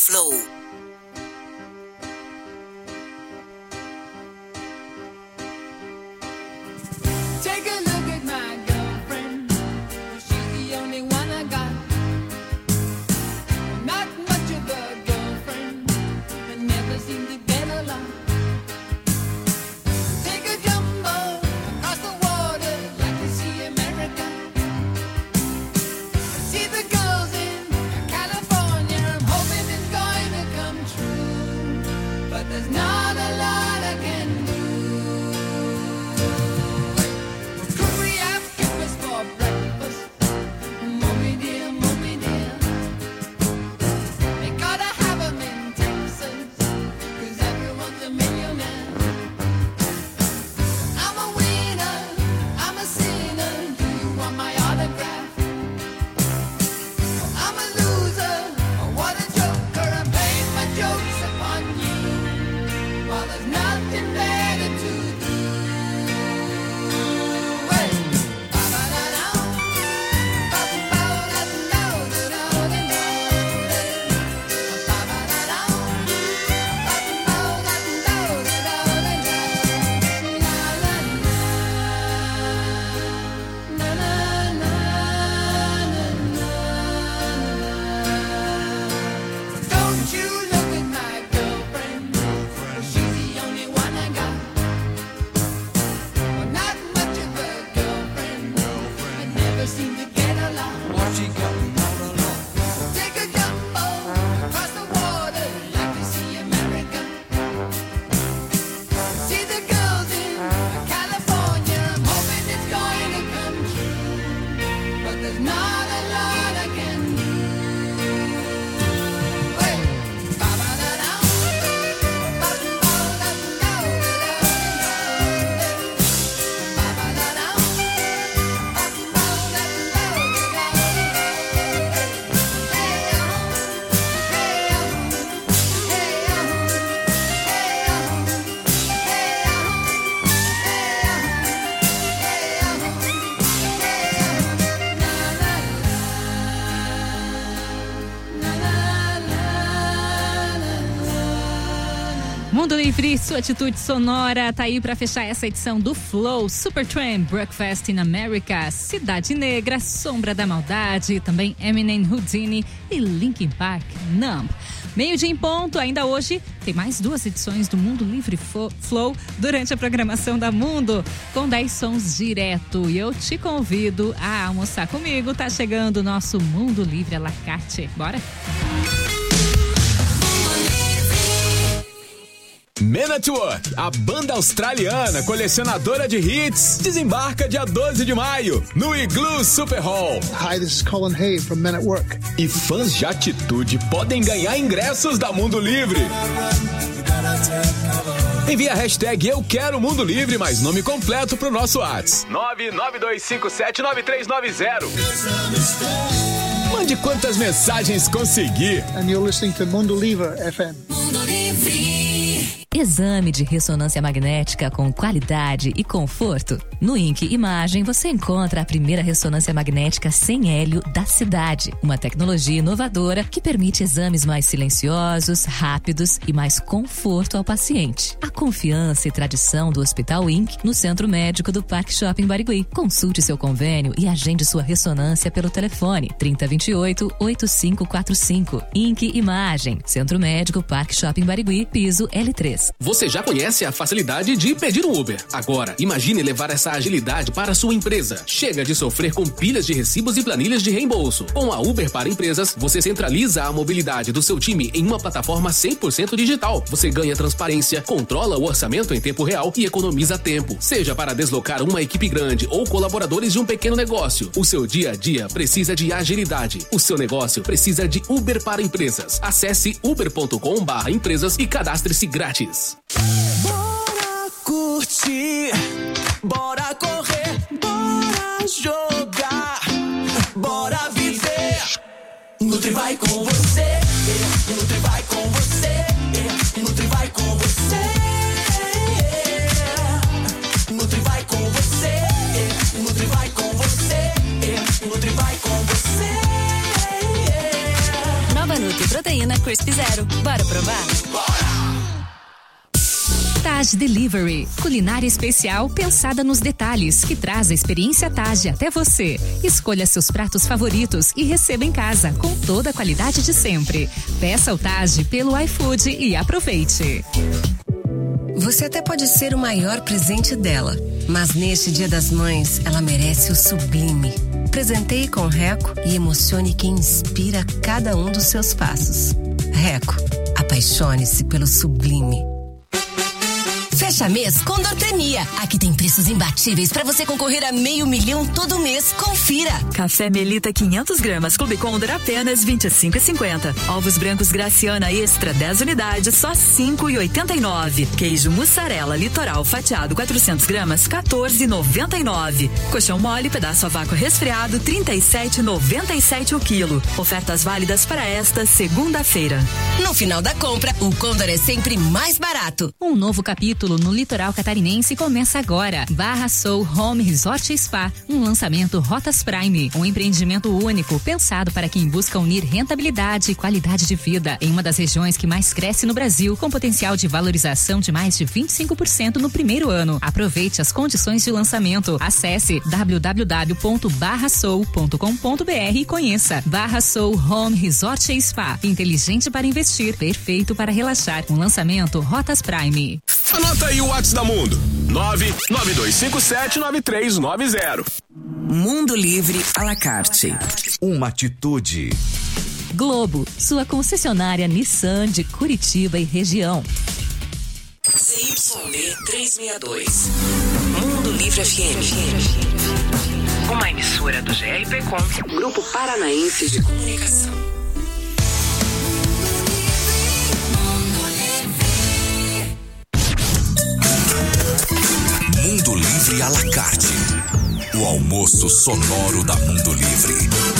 Flow. Take a look at my girlfriend. She's the only one I got. Not much of a girlfriend, but never seem to get along. Take a jumbo across the water, like to see America. See the girls in California. I'm hoping it's going to come true, but there's not a lot I can do. Could we have breakfast for breakfast? Mommy dear, they gotta have 'em in Texas, 'cause everyone's a millionaire. I'm a winner, I'm a sinner, do you want my autograph? I'm a loser, what a joker, I'm playing my jokes upon you, while there's nothing better to do. Hey! Don't you look at my girlfriend, she's the only one I got. Well, not much of a girlfriend, I never seem to get along. Take a jumbo across the water, like to see America. See the girls in California, I'm hoping it's going to come true, but there's not a lot I can do. Hey! Mundo Livre, sua atitude sonora, tá aí pra fechar essa edição do Flow, Supertramp, Breakfast in America, Cidade Negra, Sombra da Maldade, também Eminem, Houdini e Linkin Park, Numb. Meio-dia em ponto, ainda hoje tem mais 2 edições do Mundo Livre Flow durante a programação da Mundo, com 10 sons direto. E eu te convido a almoçar comigo, tá chegando o nosso Mundo Livre à la carte. Bora? Men at Work, a banda australiana colecionadora de hits, desembarca dia 12 de maio no Igloo Super Hall. Hi, this is Colin Hay from Men at Work. E fãs de atitude podem ganhar ingressos da Mundo Livre. Envie a hashtag Eu Quero Mundo Livre, mais nome completo pro nosso WhatsApp. 992579390. Mande quantas mensagens conseguir. And you're listening to Mundo Livre FM. Exame de ressonância magnética com qualidade e conforto. No INC Imagem você encontra a primeira ressonância magnética sem hélio da cidade. Uma tecnologia inovadora que permite exames mais silenciosos, rápidos e mais conforto ao paciente. A confiança e tradição do Hospital INC no Centro Médico do Parque Shopping Barigui. Consulte seu convênio e agende sua ressonância pelo telefone 3028-8545. INC Imagem, Centro Médico Parque Shopping Barigui, piso L3. Você já conhece a facilidade de pedir um Uber. Agora, imagine levar essa agilidade para a sua empresa. Chega de sofrer com pilhas de recibos e planilhas de reembolso. Com a Uber para Empresas, você centraliza a mobilidade do seu time em uma plataforma 100% digital. Você ganha transparência, controla o orçamento em tempo real e economiza tempo. Seja para deslocar uma equipe grande ou colaboradores de um pequeno negócio, o seu dia a dia precisa de agilidade. O seu negócio precisa de Uber para Empresas. Acesse uber.com/empresas e cadastre-se grátis. Bora curtir, bora correr, bora jogar, bora viver. Nutri vai com você, Nutri vai com você, Nutri vai com você, Nutri vai com você, Nutri vai com você, Nutri vai com você. Nova Nutri iogurte e proteína Crisp Zero. Bora provar? Taj Delivery, culinária especial pensada nos detalhes, que traz a experiência Taj até você. Escolha seus pratos favoritos e receba em casa com toda a qualidade de sempre. Peça o Taj pelo iFood e aproveite. Você até pode ser o maior presente dela, mas neste Dia das Mães, ela merece o sublime. Presenteie com Reco e emocione quem inspira cada um dos seus passos. Reco, apaixone-se pelo sublime. Fecha mês com Dortenia. Aqui tem preços imbatíveis para você concorrer a R$500 mil todo mês. Confira. Café Melita 500 gramas, Clube Condor apenas R$25,50. Ovos brancos Graciana Extra 10 unidades, só R$5,89. Queijo mussarela Litoral fatiado 400 gramas, R$14,99. Colchão mole pedaço a vácuo resfriado, R$37,97 o quilo. Ofertas válidas para esta segunda-feira. No final da compra, o Condor é sempre mais barato. Um novo capítulo no litoral catarinense começa agora. Barra Soul Home Resort e Spa, um lançamento Rotas Prime, um empreendimento único pensado para quem busca unir rentabilidade e qualidade de vida em uma das regiões que mais cresce no Brasil, com potencial de valorização de mais de 25% no primeiro ano. Aproveite as condições de lançamento. Acesse www.barrasoul.com.br e conheça. Barra Soul Home Resort e Spa, inteligente para investir, perfeito para relaxar. Um lançamento Rotas Prime. Anota aí o WhatsApp da Mundo. 992579390. Mundo Livre à la carte. Uma atitude. Globo, sua concessionária Nissan de Curitiba e região. ZYD 362. Mundo Livre FM. Uma emissora do GRPcom, Grupo Paranaense de Comunicação. Mundo Livre à la carte. O almoço sonoro da Mundo Livre.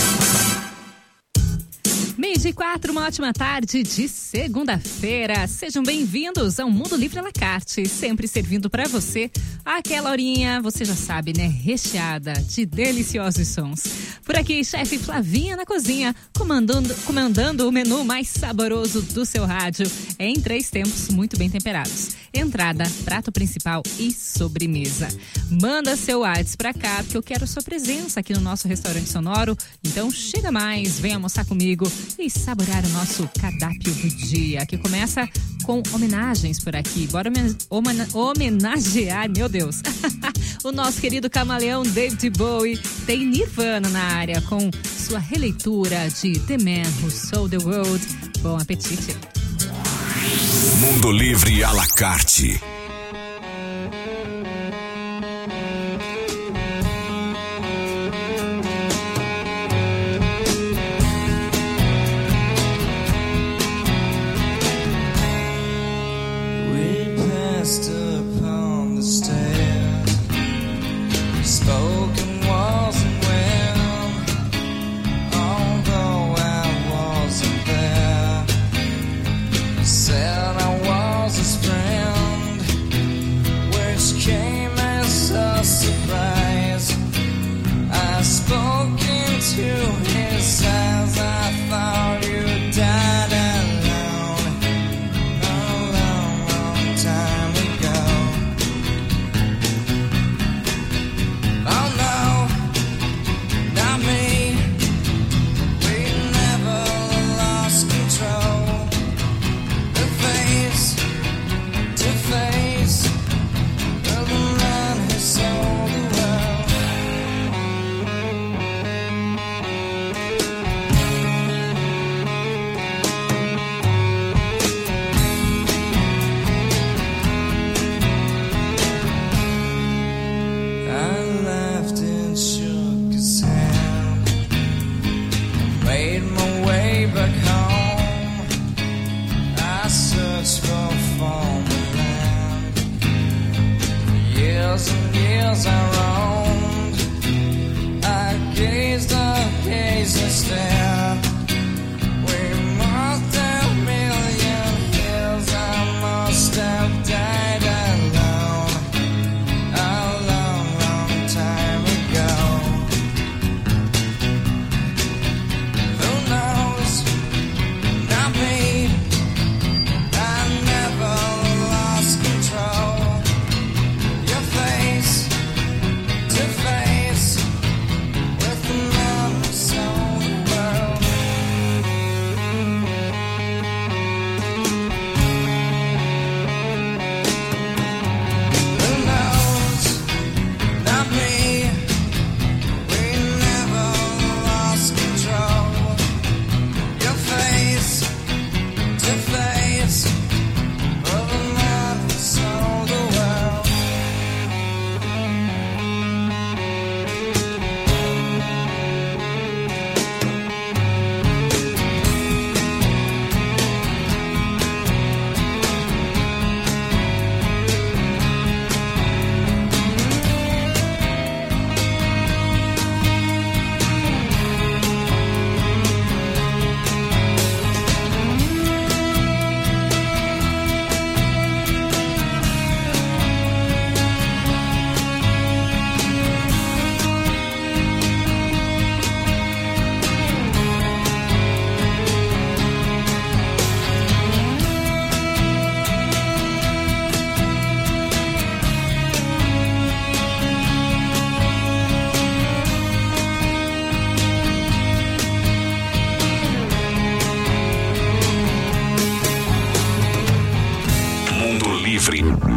12h04, uma ótima tarde de segunda-feira. Sejam bem-vindos ao Mundo Livre à la carte, sempre servindo para você aquela horinha, você já sabe, né? Recheada de deliciosos sons. Por aqui, chefe Flavinha na cozinha, comandando o menu mais saboroso do seu rádio em 3 tempos muito bem temperados. Entrada, prato principal e sobremesa. Manda seu WhatsApp pra cá, porque eu quero sua presença aqui no nosso restaurante sonoro. Então chega mais, vem almoçar comigo e saborear o nosso cardápio do dia, que começa com homenagens por aqui. Bora homenagear, meu Deus, o nosso querido camaleão David Bowie. Tem Nirvana na área com sua releitura de The Man Who Sold the World. Bom apetite. Mundo Livre à la carte.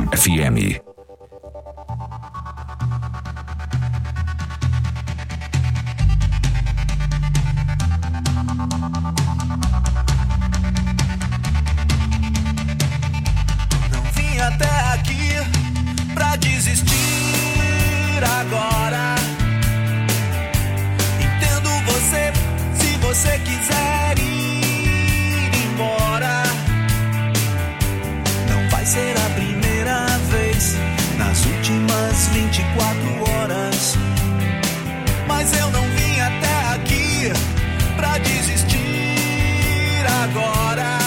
FM. Não vim até aqui pra desistir agora. Entendo você, se você quiser ir embora. Não vai ser a primeira vez nas últimas 24 horas. Mas eu não vim até aqui pra desistir agora.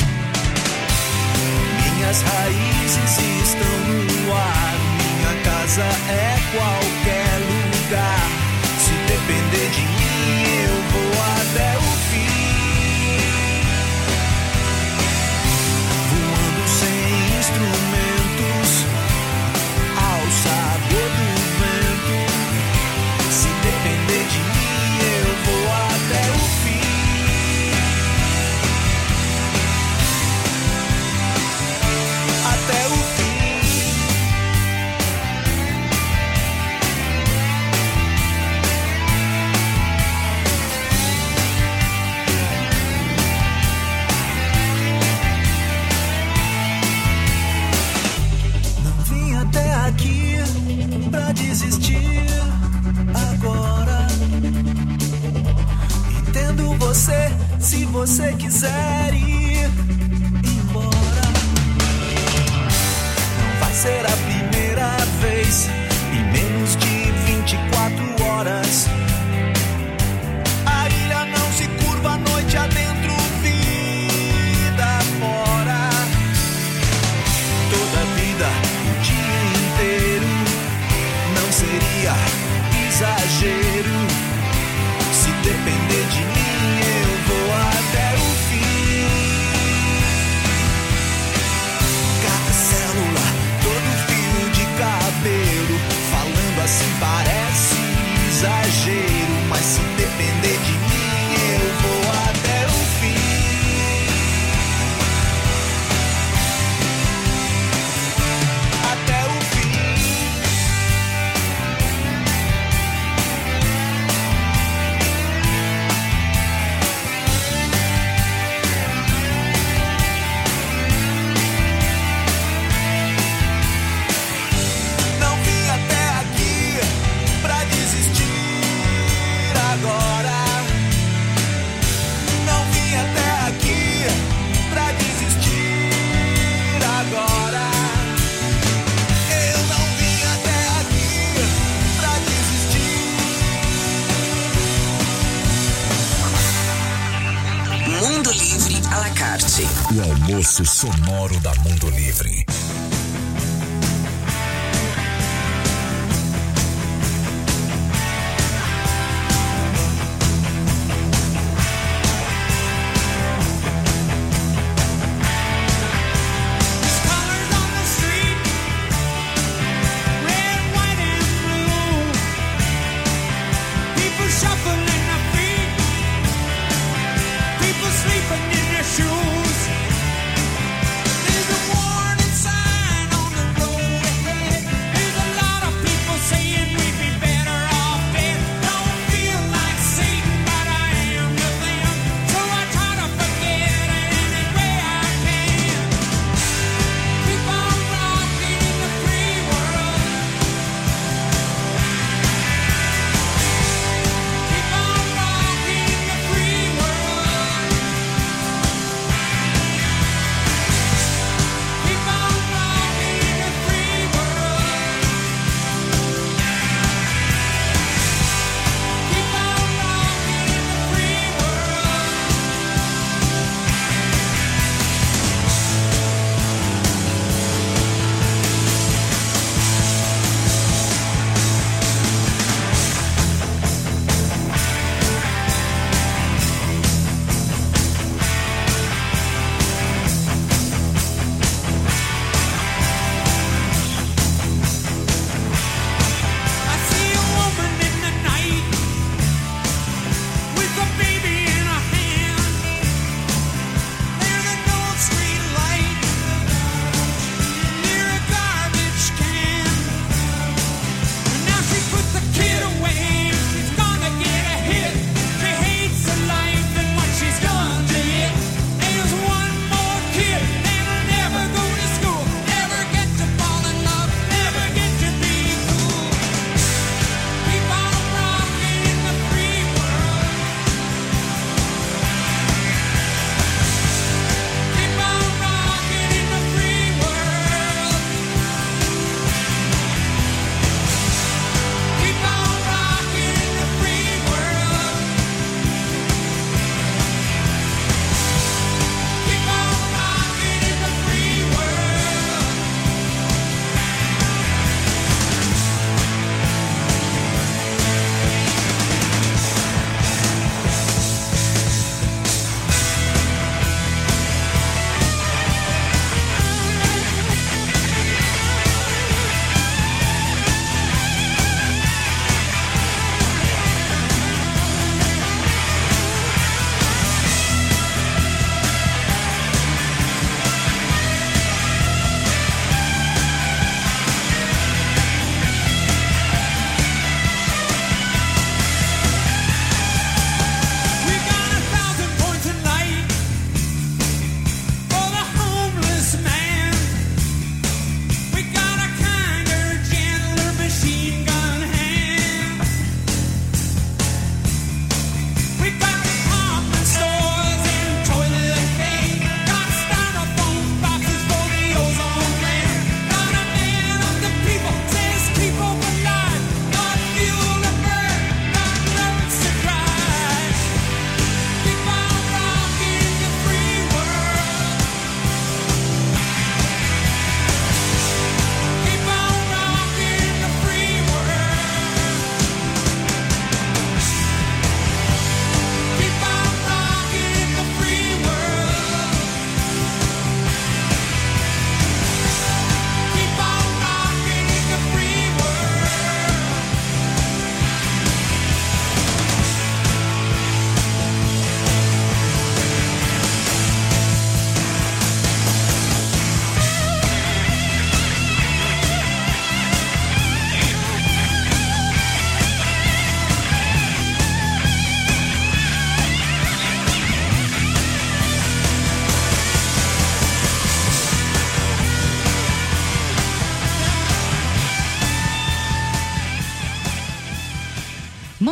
Minhas raízes estão no ar. Minha casa é qualquer lugar. Se depender de mim, eu vou até o fim. Voando sem instrumentos, ao sabor do vento. Se depender de mim, eu vou até o fim. Até o fim. Não vim até aqui pra desistir agora. Entendo você, se você quiser ir embora. Não vai ser a primeira vez em menos de 24 horas. A ilha não se curva, noite adentro, vida fora. Toda a vida, o dia inteiro, não seria exagero. Se depender de mim, eu vou até o fim. Cada célula, todo fio de cabelo, falando assim parece exagero. Mas se depender de mim, eu vou até o fim. Até o fim. Não vim até aqui pra desistir agora. Não vim até aqui pra desistir agora. Eu não vim até aqui pra desistir. Mundo Livre à la carte. O almoço sonoro da Mundo Livre. Colors on the street, red, white, and blue. People shuffling their feet, people sleeping in their shoes. There's a warning sign.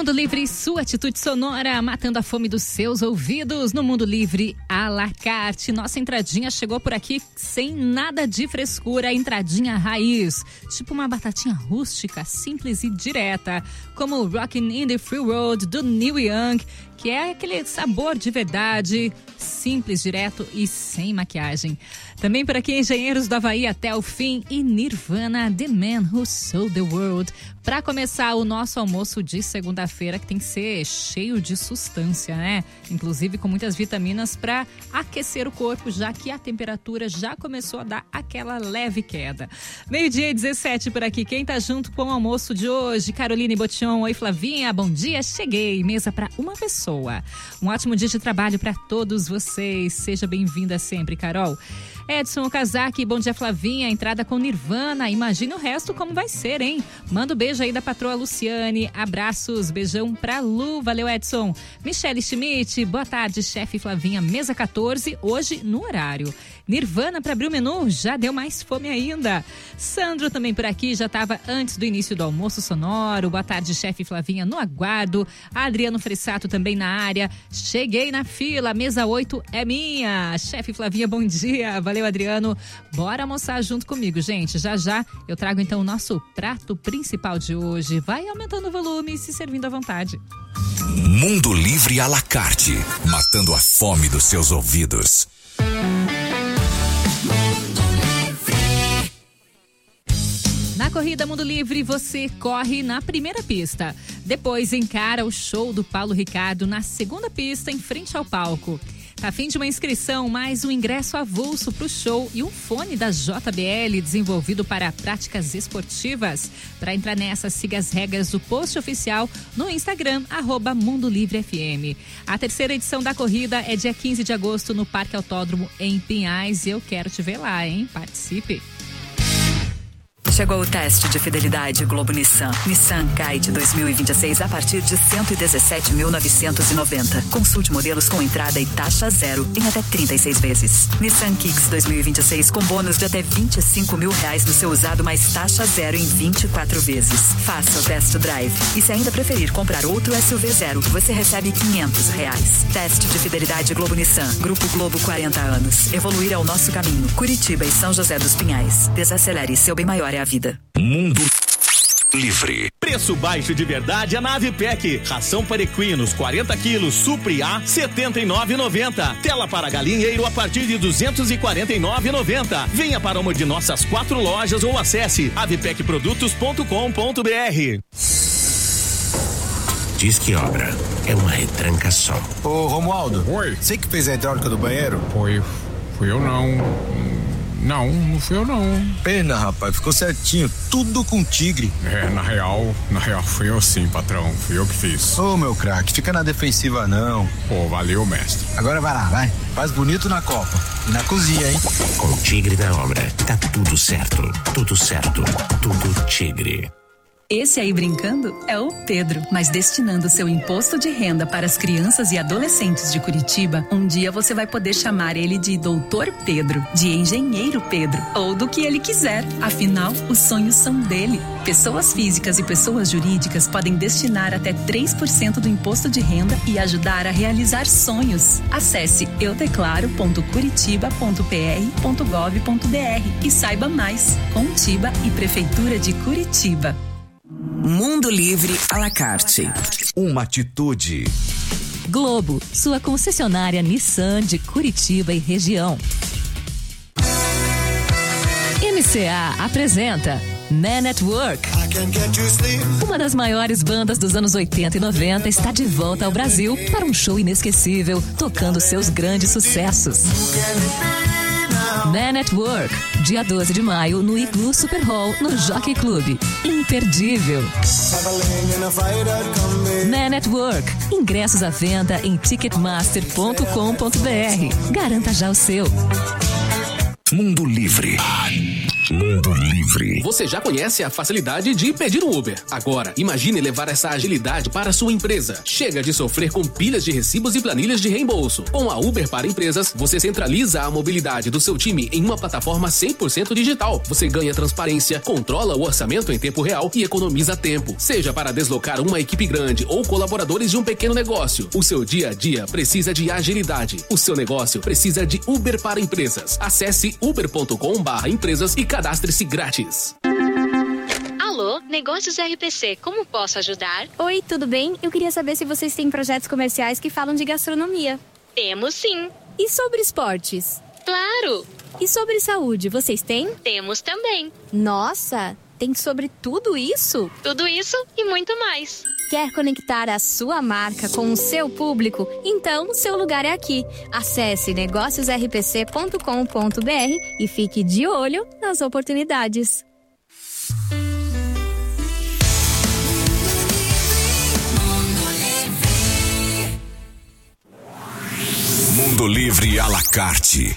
Mundo Livre, sua atitude sonora, matando a fome dos seus ouvidos. No Mundo Livre, à la carte. Nossa entradinha chegou por aqui sem nada de frescura, entradinha raiz. Tipo uma batatinha rústica, simples e direta. Como Rockin' in the Free World, do Neil Young, que é aquele sabor de verdade, simples, direto e sem maquiagem. Também por aqui, Engenheiros do Havaí até o fim e Nirvana, The Man Who Sold the World. Para começar o nosso almoço de segunda-feira, que tem que ser cheio de substância, né? Inclusive com muitas vitaminas para aquecer o corpo, já que a temperatura já começou a dar aquela leve queda. 12:17 por aqui. Quem tá junto com o almoço de hoje? Caroline Botion. Oi, Flavinha. Bom dia. Cheguei. Mesa para uma pessoa. Um ótimo dia de trabalho para todos vocês. Seja bem-vinda sempre, Carol. Edson Okazaki, bom dia, Flavinha. Entrada com Nirvana. Imagina o resto como vai ser, hein? Manda um beijo aí da patroa Luciane. Abraços, beijão pra Lu. Valeu, Edson. Michele Schmidt, boa tarde, chefe Flavinha. Mesa 14, hoje no horário. Nirvana para abrir o menu, já deu mais fome ainda. Sandro também por aqui, já estava antes do início do almoço sonoro. Boa tarde, chefe Flavinha, no aguardo. Adriano Fressato também na área. Cheguei na fila, mesa 8 é minha. Chefe Flavinha, bom dia. Valeu, Adriano. Bora almoçar junto comigo, gente. Já já eu trago então o nosso prato principal de hoje. Vai aumentando o volume e se servindo à vontade. Mundo Livre à la carte, matando a fome dos seus ouvidos. Na corrida Mundo Livre, você corre na primeira pista. Depois encara o show do Paulo Ricardo na segunda pista, em frente ao palco. Tá a fim de uma inscrição, mais um ingresso avulso pro show e um fone da JBL desenvolvido para práticas esportivas. Para entrar nessa, siga as regras do post oficial no Instagram, @MundoLivreFM. A terceira edição da corrida é dia 15 de agosto no Parque Autódromo em Pinhais. Eu quero te ver lá, hein? Participe! Chegou o teste de fidelidade Globo Nissan. Nissan Kite 2026 a partir de 117.990. Consulte modelos com entrada e taxa zero em até 36 vezes. Nissan Kicks 2026 com bônus de até R$25 mil no seu usado mais taxa zero em 24 vezes. Faça o test drive. E se ainda preferir comprar outro SUV zero, você recebe R$500. Teste de fidelidade Globo Nissan. Grupo Globo 40 anos. Evoluir é o nosso caminho. Curitiba e São José dos Pinhais. Desacelere, seu bem maior é a vida. Mundo Livre. Preço baixo de verdade é na Avipec. Ração para equinos 40 quilos, Supri A, R$ 79,90. Tela para galinheiro a partir de R$ 249,90. Venha para uma de nossas 4 lojas ou acesse avipecprodutos.com.br. Diz que obra é uma retranca só. Ô, Romualdo. Oi. Você que fez a hidráulica do banheiro? Fui eu não. Não fui eu não. Pena, rapaz, ficou certinho, tudo com tigre. Na real, fui eu sim, patrão, fui eu que fiz. Ô, meu craque, fica na defensiva não. Pô, valeu, mestre. Agora vai lá, vai, faz bonito na Copa e na cozinha, hein? Com o Tigre da obra, tá tudo certo, tudo Tigre. Esse aí brincando é o Pedro, mas destinando seu imposto de renda para as crianças e adolescentes de Curitiba, um dia você vai poder chamar ele de Doutor Pedro, de Engenheiro Pedro, ou do que ele quiser. Afinal, os sonhos são dele. Pessoas físicas e pessoas jurídicas podem destinar até 3% do imposto de renda e ajudar a realizar sonhos. Acesse eudeclaro.curitiba.pr.gov.br e saiba mais. Contiba e Prefeitura de Curitiba. Mundo Livre à la carte. Uma atitude. Globo, sua concessionária Nissan de Curitiba e região. MCA apresenta Man at Work. Uma das maiores bandas dos anos 80 e 90 está de volta ao Brasil para um show inesquecível, tocando seus grandes sucessos. Man at Work, dia 12 de maio, no Igloo Super Hall, no Jockey Club. Imperdível. Man at Work. Ingressos à venda em ticketmaster.com.br. Garanta já o seu. Mundo Livre. Mundo Livre. Você já conhece a facilidade de pedir um Uber. Agora, imagine levar essa agilidade para a sua empresa. Chega de sofrer com pilhas de recibos e planilhas de reembolso. Com a Uber para Empresas, você centraliza a mobilidade do seu time em uma plataforma 100% digital. Você ganha transparência, controla o orçamento em tempo real e economiza tempo. Seja para deslocar uma equipe grande ou colaboradores de um pequeno negócio, o seu dia a dia precisa de agilidade. O seu negócio precisa de Uber para Empresas. Acesse uber.com/empresas e cadastre-se grátis. Alô, Negócios RPC, como posso ajudar? Oi, tudo bem? Eu queria saber se vocês têm projetos comerciais que falam de gastronomia. Temos sim. E sobre esportes? Claro. E sobre saúde, vocês têm? Temos também. Nossa, tem sobre tudo isso? Tudo isso e muito mais. Quer conectar a sua marca com o seu público? Então, seu lugar é aqui. Acesse negóciosrpc.com.br e fique de olho nas oportunidades. Mundo Livre à la carte.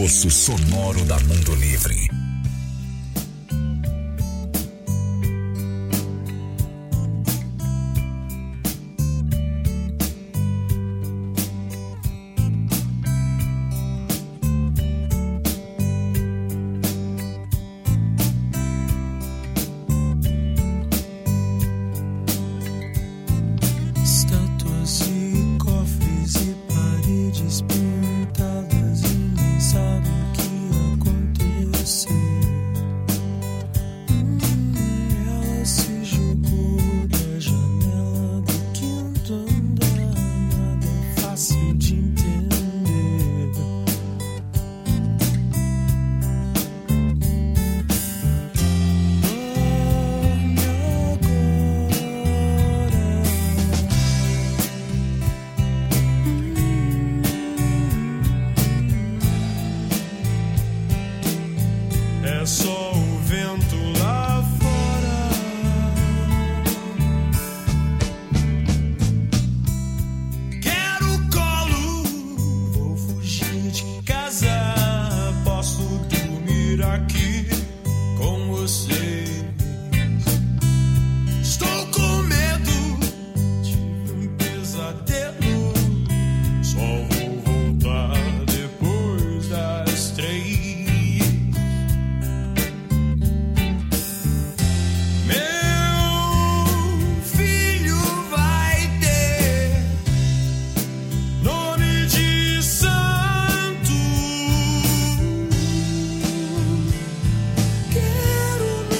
arcabouço sonoro da Mundo Livre. Quero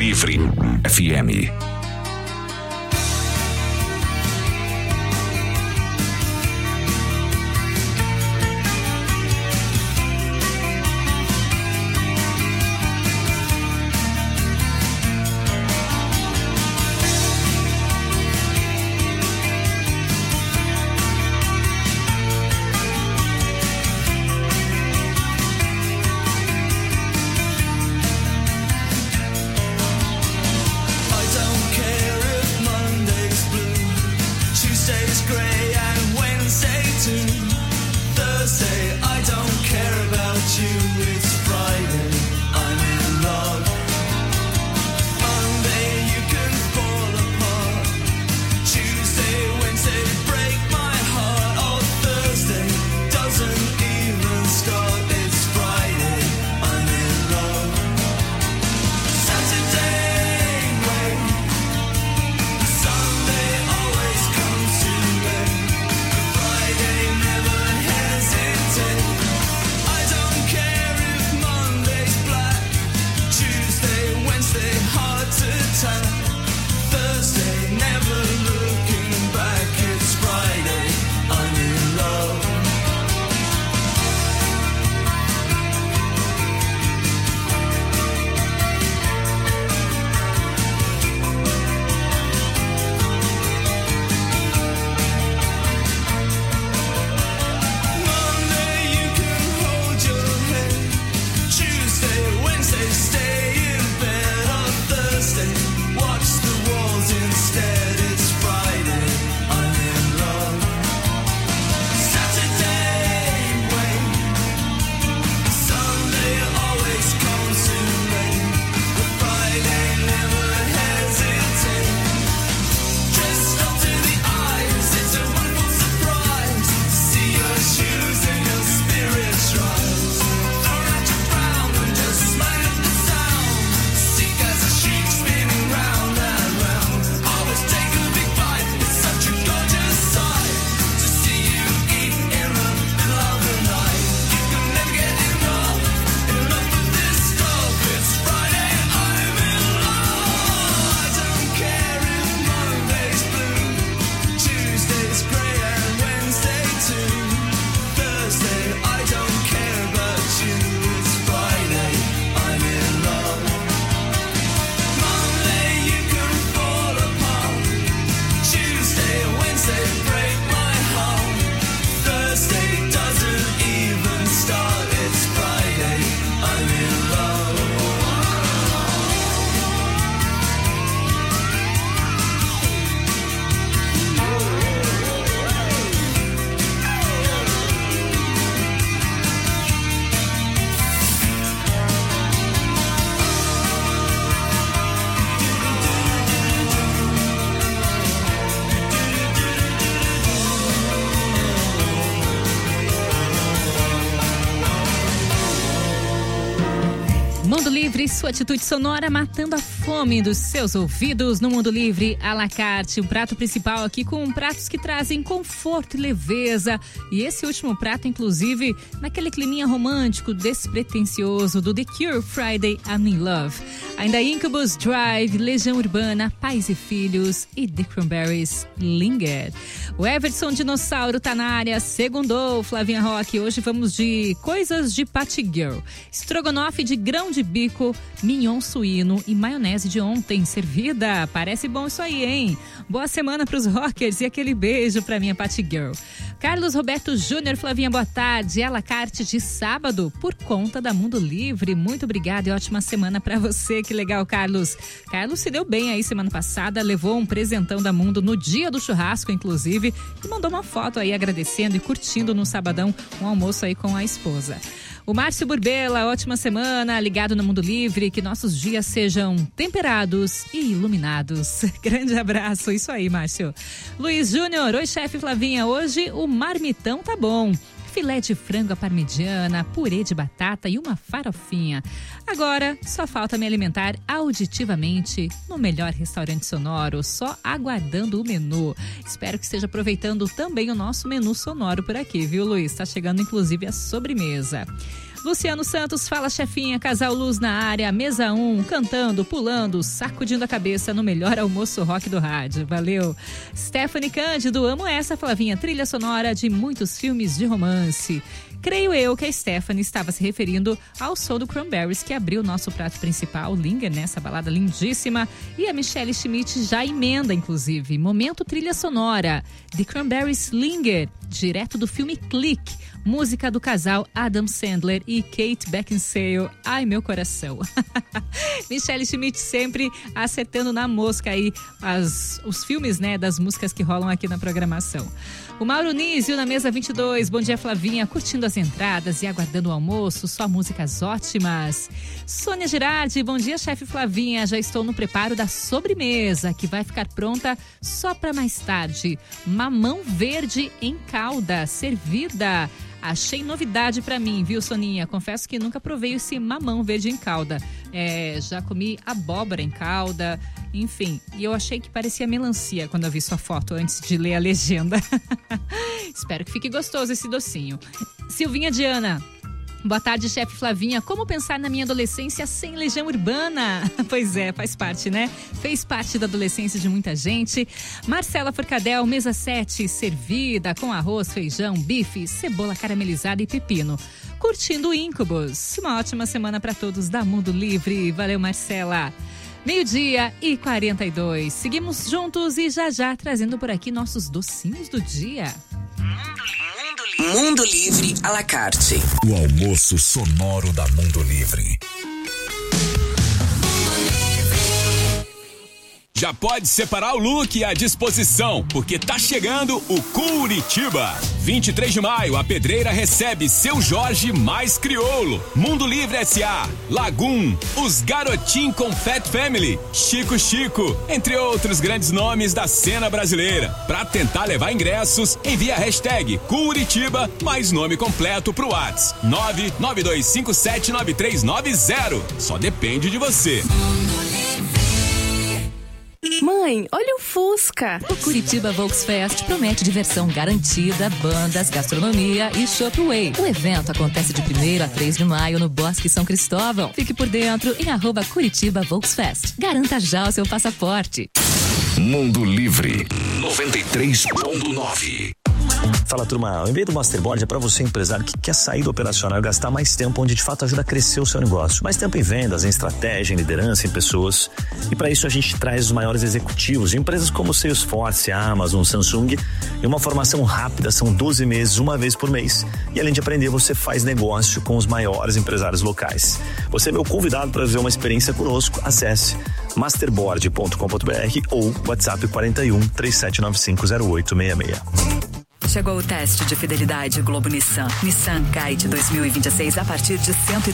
Livre FM. Mundo Livre, sua atitude sonora matando a fome dos seus ouvidos no Mundo Livre à la carte. O prato principal aqui com pratos que trazem conforto e leveza. E esse último prato, inclusive, naquele climinha romântico, despretensioso do The Cure Friday I'm in Love. Ainda Incubus Drive, Legião Urbana, Pais e Filhos e The Cranberries Linger. O Everton Dinossauro tá na área, segundou, Flavinha Rock. Hoje vamos de coisas de Party Girl. Estrogonofe de grão de bico, mignon suíno e maionese de ontem servida. Parece bom isso aí, hein? Boa semana pros rockers e aquele beijo pra minha Party Girl. Carlos Roberto Júnior, Flavinha, boa tarde. À la carte de sábado, por conta da Mundo Livre. Muito obrigada e ótima semana pra você. Que legal, Carlos. Carlos se deu bem aí semana passada, levou um presentão da Mundo no dia do churrasco, inclusive, e mandou uma foto aí agradecendo e curtindo no sabadão um almoço aí com a esposa. O Márcio Burbela, ótima semana, ligado no Mundo Livre, que nossos dias sejam temperados e iluminados. Grande abraço, isso aí, Márcio. Luiz Júnior, oi chefe Flavinha, hoje o marmitão tá bom. Filé de frango à parmegiana, purê de batata e uma farofinha. Agora, só falta me alimentar auditivamente no melhor restaurante sonoro, só aguardando o menu. Espero que esteja aproveitando também o nosso menu sonoro por aqui, viu, Luiz? Tá chegando, inclusive, a sobremesa. Luciano Santos, fala chefinha, casal Luz na área, mesa 1, cantando, pulando, sacudindo a cabeça no melhor almoço rock do rádio. Valeu. Stephanie Cândido, amo essa, Flavinha, trilha sonora de muitos filmes de romance. Creio eu que a Stephanie estava se referindo ao som do Cranberries, que abriu o nosso prato principal, Linger, né? Essa balada lindíssima. E a Michelle Schmidt já emenda, inclusive, momento trilha sonora, The Cranberries Linger, direto do filme Click, música do casal Adam Sandler e Kate Beckinsale. Ai, meu coração. Michelle Schmidt sempre acertando na mosca aí os filmes, né, das músicas que rolam aqui na programação. O Mauro Nísio na mesa 22, bom dia Flavinha, curtindo as entradas e aguardando o almoço, só músicas ótimas. Sônia Girardi, bom dia chefe Flavinha, já estou no preparo da sobremesa, que vai ficar pronta só para mais tarde. Mamão verde em calda, servida. Achei novidade pra mim, viu, Soninha? Confesso que nunca provei esse mamão verde em calda. Já comi abóbora em calda, enfim. E eu achei que parecia melancia quando eu vi sua foto antes de ler a legenda. Espero que fique gostoso esse docinho. Silvinha Diana. Boa tarde, chefe Flavinha. Como pensar na minha adolescência sem Legião Urbana? Pois é, faz parte, né? Fez parte da adolescência de muita gente. Marcela Forcadell, mesa 7, servida com arroz, feijão, bife, cebola caramelizada e pepino. Curtindo o Incubus. Uma ótima semana para todos da Mundo Livre. Valeu, Marcela. 12:42. Seguimos juntos e já trazendo por aqui nossos docinhos do dia. Mundo Livre à la carte. O almoço sonoro da Mundo Livre. Já pode separar o look à disposição, porque tá chegando o Curitiba. 23 de maio, a Pedreira recebe Seu Jorge mais Crioulo, Mundo Livre S.A., Lagoon, Os Garotim com Fat Family, Chico Chico, entre outros grandes nomes da cena brasileira. Pra tentar levar ingressos, envia a hashtag Curitiba mais nome completo pro WhatsApp 992579390. Só depende de você. Mãe, olha o Fusca! O Curitiba Volksfest promete diversão garantida, bandas, gastronomia e Shopway. O evento acontece de 1º a 3 de maio no Bosque São Cristóvão. Fique por dentro em @Curitiba Volksfest. Garanta já o seu passaporte. Mundo Livre 93.9. Fala turma, o e-mail do Masterboard é para você empresário que quer sair do operacional e gastar mais tempo onde de fato ajuda a crescer o seu negócio. Mais tempo em vendas, em estratégia, em liderança, em pessoas. E para isso a gente traz os maiores executivos de empresas como Salesforce, Amazon, Samsung. E uma formação rápida, são 12 meses, uma vez por mês. E além de aprender, você faz negócio com os maiores empresários locais. Você é meu convidado para viver uma experiência conosco. Acesse masterboard.com.br ou WhatsApp 41 37950866. Chegou o teste de fidelidade Globo Nissan. Nissan Kite 2026 a partir de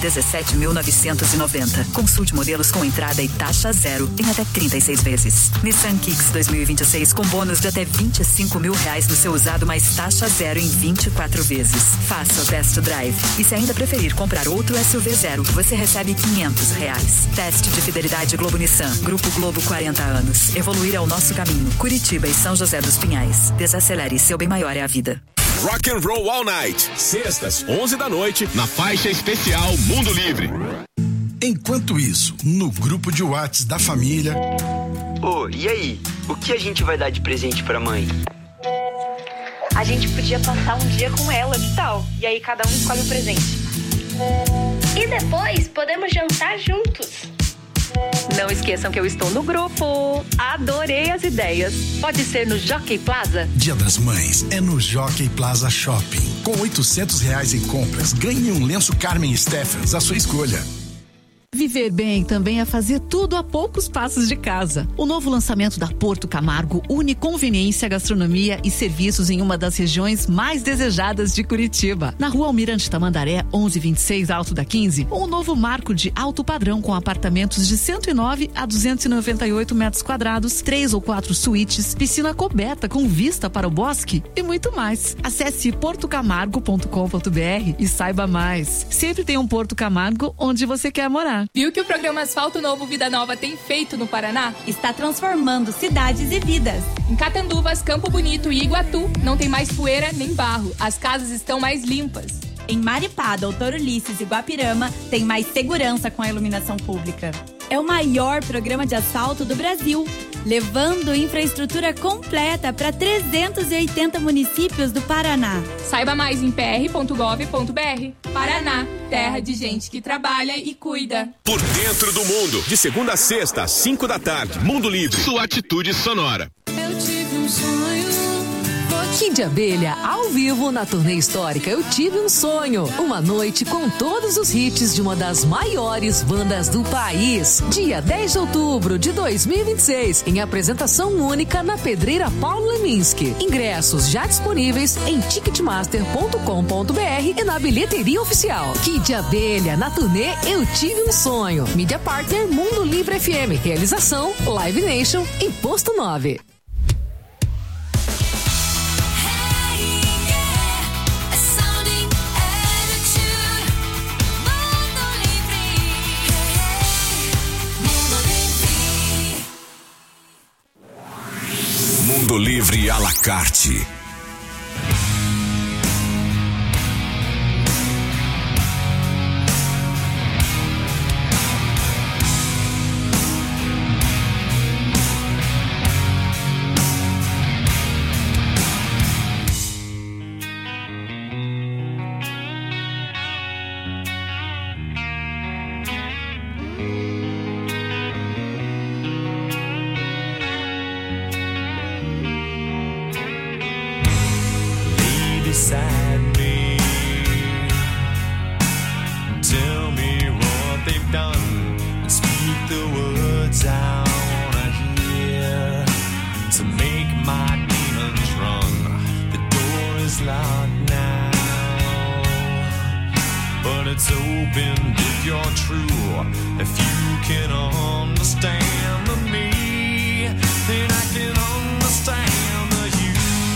117.990. Consulte modelos com entrada e taxa zero em até 36 vezes. Nissan Kicks 2026 com bônus de até R$25.000 no seu usado mais taxa zero em 24 vezes. Faça o test drive. E se ainda preferir comprar outro SUV zero, você recebe R$500. Teste de fidelidade Globo Nissan. Grupo Globo 40 anos. Evoluir é o nosso caminho. Curitiba e São José dos Pinhais. Desacelere, seu bem maior é a vida. Rock and Roll All Night, sextas, 11 da noite, na faixa especial Mundo Livre. Enquanto isso, no grupo de WhatsApp da família... E aí? O que a gente vai dar de presente pra mãe? A gente podia passar um dia com ela, que tal? E aí cada um escolhe um presente. E depois podemos jantar juntos. Não esqueçam que eu estou no grupo. Adorei as ideias. Pode ser no Jockey Plaza? Dia das Mães é no Jockey Plaza Shopping. Com R$800 em compras, ganhe um lenço Carmen Stephens, a sua escolha. Viver bem também é fazer tudo a poucos passos de casa. O novo lançamento da Porto Camargo une conveniência, gastronomia e serviços em uma das regiões mais desejadas de Curitiba. Na rua Almirante Tamandaré, 1126 Alto da 15, um novo marco de alto padrão com apartamentos de 109 a 298 metros quadrados, 3 ou 4 suítes, piscina coberta com vista para o bosque e muito mais. Acesse portocamargo.com.br e saiba mais. Sempre tem um Porto Camargo onde você quer morar. Viu que o programa Asfalto Novo Vida Nova tem feito no Paraná? Está transformando cidades e vidas. Em Catanduvas, Campo Bonito e Iguatu, não tem mais poeira nem barro. As casas estão mais limpas. Em Maripá, Doutor Ulisses e Guapirama, tem mais segurança com a iluminação pública. É o maior programa de asfalto do Brasil, levando infraestrutura completa para 380 municípios do Paraná. Saiba mais em pr.gov.br. Paraná, terra de gente que trabalha e cuida. Por dentro do mundo, de segunda a sexta, às 5 da tarde. Mundo Livre, sua atitude sonora. Eu tive um sonho. Kid Abelha, ao vivo na turnê histórica Eu Tive um Sonho. Uma noite com todos os hits de uma das maiores bandas do país. Dia 10 de outubro de 2026, em apresentação única na Pedreira Paulo Leminski. Ingressos já disponíveis em ticketmaster.com.br e na bilheteria oficial. Kid Abelha, na turnê Eu Tive um Sonho. Mídia Partner Mundo Livre FM. Realização Live Nation, Imposto 9. Mundo Livre à la carte. Beside me, tell me what they've done and speak the words I wanna hear to make my demons run. The door is locked now, but it's open if you're true. If you can understand the me, then I can understand the you.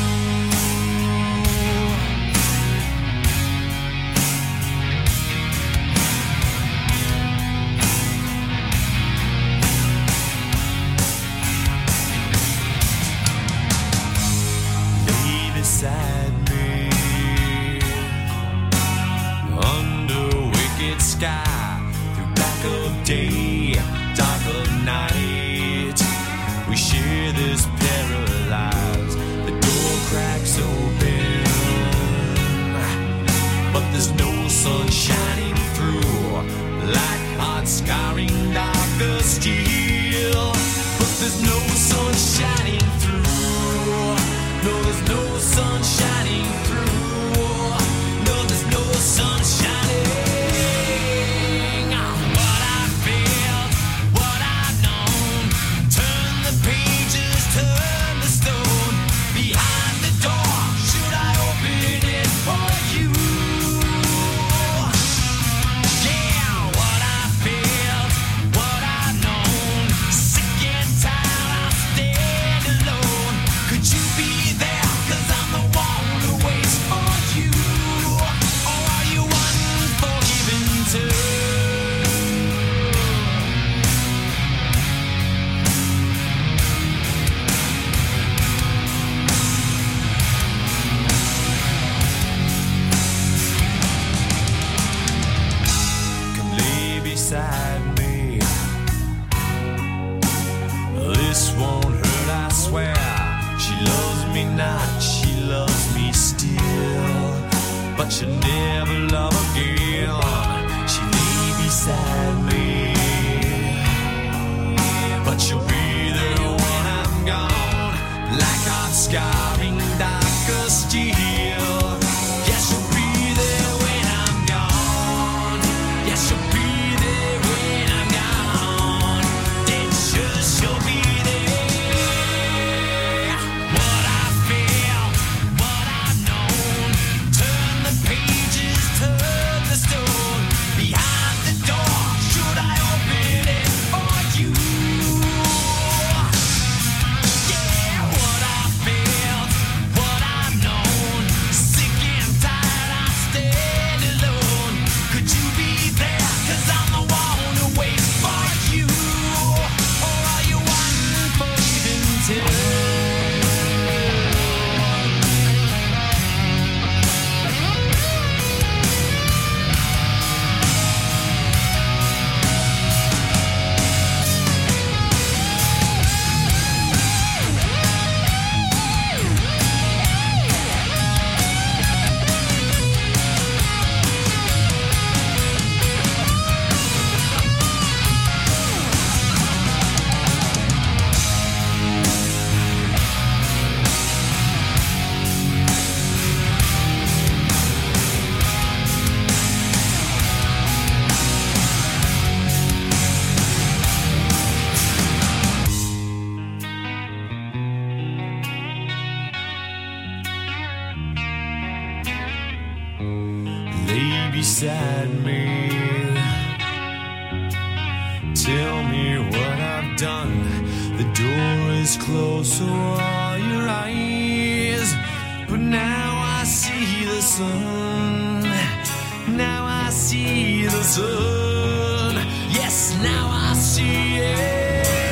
Beside me, under wicked sky, through black of day, dark of night, we share this paralyzed. The door cracks open, but there's no sun shining through, like hot scarring darker steel. But there's no sun shining through. No, there's no sun shining through. No, there's no sun shining. What I feel, what I beside me. Tell me what I've done. The door is closed, so are your eyes. But now I see the sun. Now I see the sun. Yes, now I see it.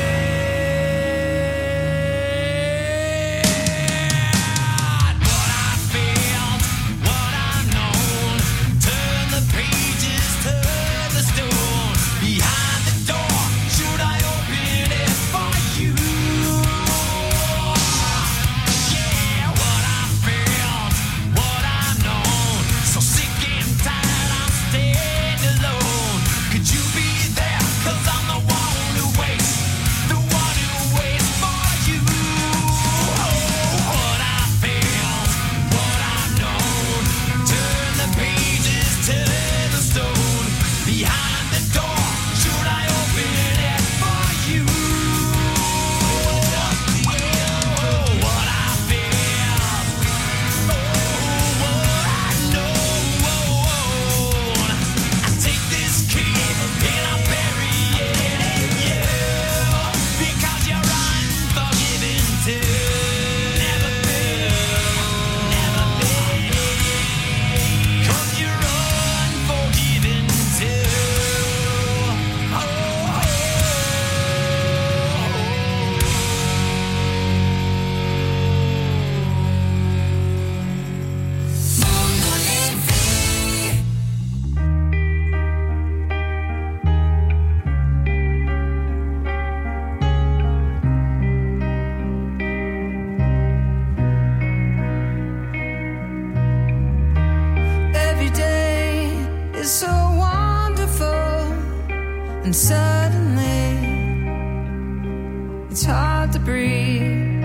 And suddenly it's hard to breathe.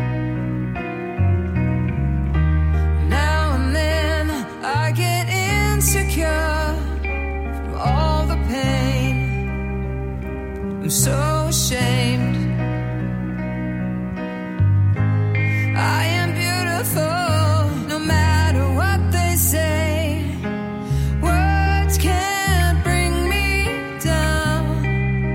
Now and then I get insecure from all the pain. I'm so ashamed. I am beautiful no matter what they say. Words can't bring me down.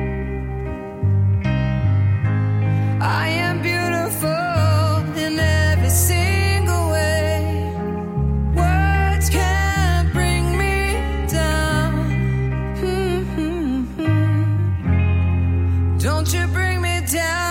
I am beautiful in every single way. Words can't bring me down. Don't you bring me down.